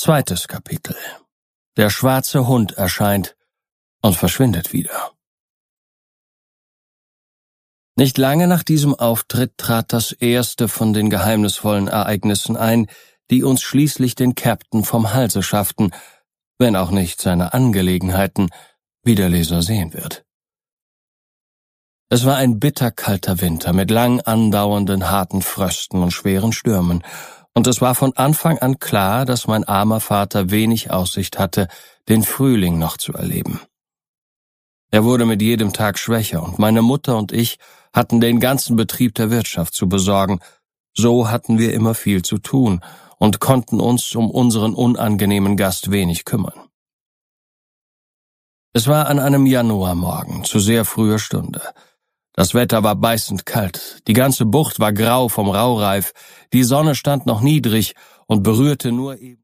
Zweites Kapitel. Der schwarze Hund erscheint und verschwindet wieder. Nicht lange nach diesem Auftritt trat das erste von den geheimnisvollen Ereignissen ein, die uns schließlich den Captain vom Halse schafften, wenn auch nicht seine Angelegenheiten, wie der Leser sehen wird. Es war ein bitterkalter Winter mit lang andauernden harten Frösten und schweren Stürmen, und es war von Anfang an klar, dass mein armer Vater wenig Aussicht hatte, den Frühling noch zu erleben. Er wurde mit jedem Tag schwächer, und meine Mutter und ich hatten den ganzen Betrieb der Wirtschaft zu besorgen. So hatten wir immer viel zu tun und konnten uns um unseren unangenehmen Gast wenig kümmern. Es war an einem Januarmorgen zu sehr früher Stunde. Das Wetter war beißend kalt, die ganze Bucht war grau vom Raureif, die Sonne stand noch niedrig und berührte nur eben